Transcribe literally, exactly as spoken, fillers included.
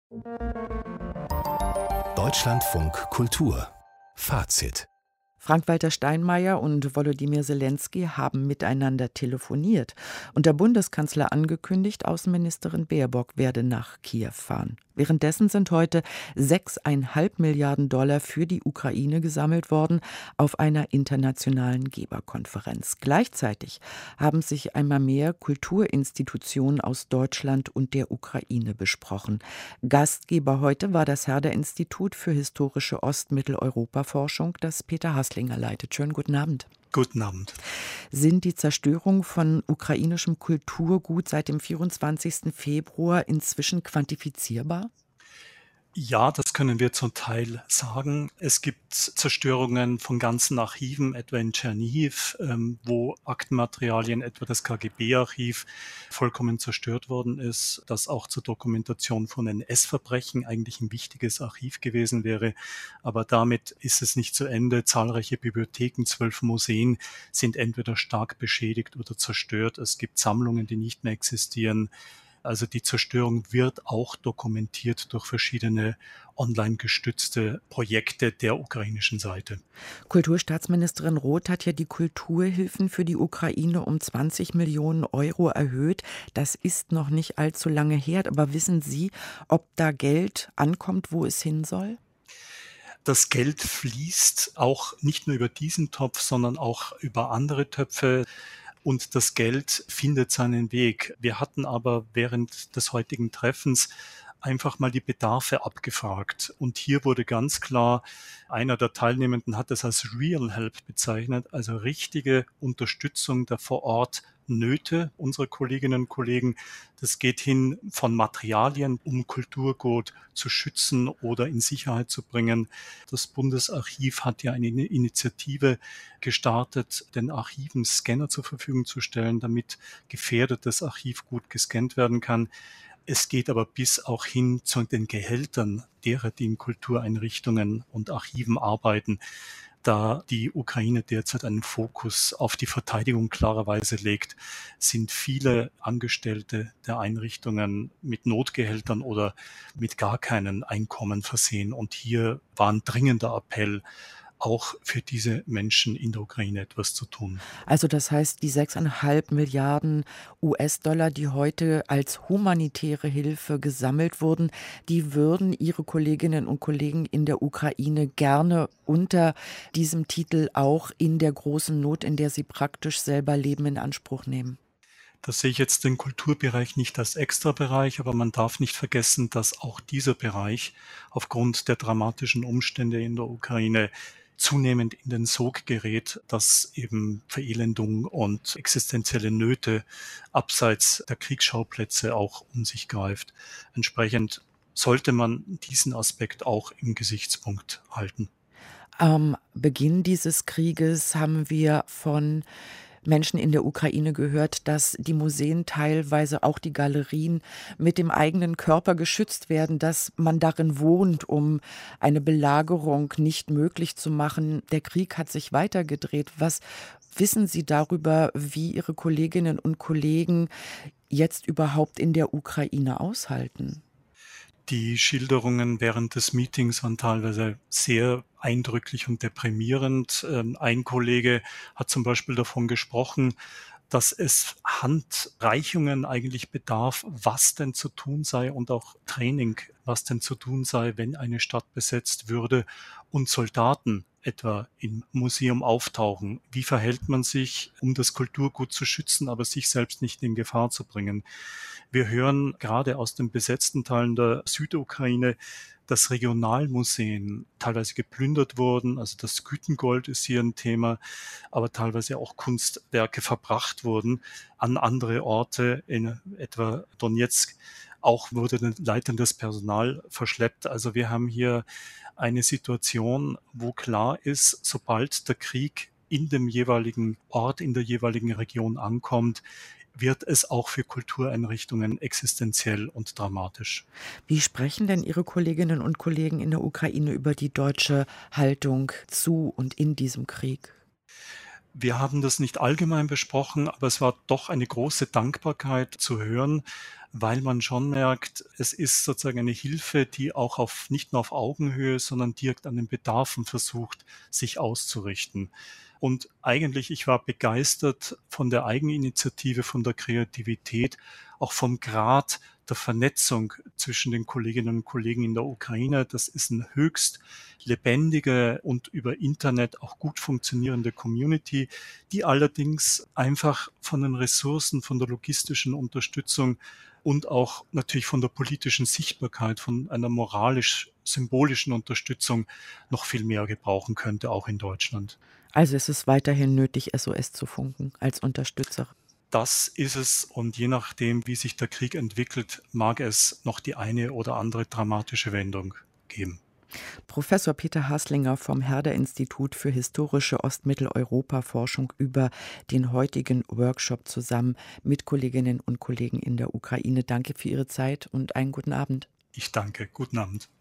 Deutschlandfunk Kultur Fazit. Frank-Walter Steinmeier und Volodymyr Zelensky haben miteinander telefoniert und der Bundeskanzler angekündigt, Außenministerin Baerbock werde nach Kiew fahren. Währenddessen sind heute sechseinhalb Milliarden Dollar für die Ukraine gesammelt worden auf einer internationalen Geberkonferenz. Gleichzeitig haben sich einmal mehr Kulturinstitutionen aus Deutschland und der Ukraine besprochen. Gastgeber heute war das Herder-Institut für historische Ostmitteleuropa-Forschung, das Peter Haslinger leitet. Schönen guten Abend. Guten Abend. Sind die Zerstörung von ukrainischem Kulturgut seit dem vierundzwanzigsten Februar inzwischen quantifizierbar? Ja, das können wir zum Teil sagen. Es gibt Zerstörungen von ganzen Archiven, etwa in Tschernihiw, ähm, wo Aktenmaterialien, etwa das K G B-Archiv, vollkommen zerstört worden ist, das auch zur Dokumentation von N S-Verbrechen eigentlich ein wichtiges Archiv gewesen wäre. Aber damit ist es nicht zu Ende. Zahlreiche Bibliotheken, zwölf Museen sind entweder stark beschädigt oder zerstört. Es gibt Sammlungen, die nicht mehr existieren. Also die Zerstörung wird auch dokumentiert durch verschiedene online gestützte Projekte der ukrainischen Seite. Kulturstaatsministerin Roth hat ja die Kulturhilfen für die Ukraine um zwanzig Millionen Euro erhöht. Das ist noch nicht allzu lange her, aber wissen Sie, ob da Geld ankommt, wo es hin soll? Das Geld fließt auch nicht nur über diesen Topf, sondern auch über andere Töpfe. Und das Geld findet seinen Weg. Wir hatten aber während des heutigen Treffens einfach mal die Bedarfe abgefragt. Und hier wurde ganz klar, einer der Teilnehmenden hat es als Real Help bezeichnet, also richtige Unterstützung der vor Ort Nöte unserer Kolleginnen und Kollegen. Das geht hin von Materialien, um Kulturgut zu schützen oder in Sicherheit zu bringen. Das Bundesarchiv hat ja eine Initiative gestartet, den Archiven Scanner zur Verfügung zu stellen, damit gefährdetes Archivgut gescannt werden kann. Es geht aber bis auch hin zu den Gehältern derer, die in Kultureinrichtungen und Archiven arbeiten. Da die Ukraine derzeit einen Fokus auf die Verteidigung klarerweise legt, sind viele Angestellte der Einrichtungen mit Notgehältern oder mit gar keinen Einkommen versehen. Und hier war ein dringender Appell, auch für diese Menschen in der Ukraine etwas zu tun. Also das heißt, die sechseinhalb Milliarden U S-Dollar, die heute als humanitäre Hilfe gesammelt wurden, die würden Ihre Kolleginnen und Kollegen in der Ukraine gerne unter diesem Titel auch in der großen Not, in der sie praktisch selber leben, in Anspruch nehmen. Das sehe ich jetzt den Kulturbereich nicht als Extrabereich, aber man darf nicht vergessen, dass auch dieser Bereich aufgrund der dramatischen Umstände in der Ukraine zunehmend in den Sog gerät, dass eben Verelendung und existenzielle Nöte abseits der Kriegsschauplätze auch um sich greift. Entsprechend sollte man diesen Aspekt auch im Gesichtspunkt halten. Am Beginn dieses Krieges haben wir von Menschen in der Ukraine gehört, dass die Museen, teilweise auch die Galerien, mit dem eigenen Körper geschützt werden, dass man darin wohnt, um eine Belagerung nicht möglich zu machen. Der Krieg hat sich weitergedreht. Was wissen Sie darüber, wie Ihre Kolleginnen und Kollegen jetzt überhaupt in der Ukraine aushalten? Die Schilderungen während des Meetings waren teilweise sehr eindrücklich und deprimierend. Ein Kollege hat zum Beispiel davon gesprochen, dass es Handreichungen eigentlich bedarf, was denn zu tun sei und auch Training, was denn zu tun sei, wenn eine Stadt besetzt würde und Soldaten etwa im Museum auftauchen. Wie verhält man sich, um das Kulturgut zu schützen, aber sich selbst nicht in Gefahr zu bringen? Wir hören gerade aus den besetzten Teilen der Südukraine, dass Regionalmuseen teilweise geplündert wurden. Also das Gütengold ist hier ein Thema, aber teilweise auch Kunstwerke verbracht wurden an andere Orte, in etwa Donezk. Auch wurde leitendes Personal verschleppt. Also wir haben hier eine Situation, wo klar ist, sobald der Krieg in dem jeweiligen Ort, in der jeweiligen Region ankommt, wird es auch für Kultureinrichtungen existenziell und dramatisch. Wie sprechen denn Ihre Kolleginnen und Kollegen in der Ukraine über die deutsche Haltung zu und in diesem Krieg? Wir haben das nicht allgemein besprochen, aber es war doch eine große Dankbarkeit zu hören, weil man schon merkt, es ist sozusagen eine Hilfe, die auch auf, nicht nur auf Augenhöhe, sondern direkt an den Bedarfen versucht, sich auszurichten. Und eigentlich, ich war begeistert von der Eigeninitiative, von der Kreativität, auch vom Grad der Vernetzung zwischen den Kolleginnen und Kollegen in der Ukraine. Das ist eine höchst lebendige und über Internet auch gut funktionierende Community, die allerdings einfach von den Ressourcen, von der logistischen Unterstützung und auch natürlich von der politischen Sichtbarkeit, von einer moralisch-symbolischen Unterstützung noch viel mehr gebrauchen könnte, auch in Deutschland. Also es ist weiterhin nötig, S O S zu funken als Unterstützer. Das ist es, und je nachdem, wie sich der Krieg entwickelt, mag es noch die eine oder andere dramatische Wendung geben. Professor Peter Haslinger vom Herder-Institut für historische Ostmitteleuropa-Forschung über den heutigen Workshop zusammen mit Kolleginnen und Kollegen in der Ukraine. Danke für Ihre Zeit und einen guten Abend. Ich danke. Guten Abend.